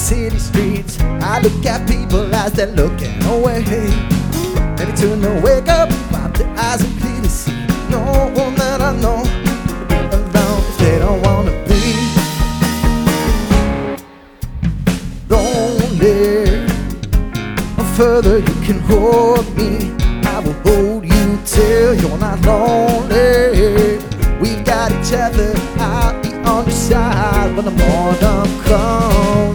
city streets, I look at people as they're looking away. Maybe turn to wake up, wipe their eyes and clearly see. No one that I know will be alone if they don't wanna be lonely. Further you can hold me, I will hold you till you're not lonely. We've got each other, I'll be on your side when the morning comes.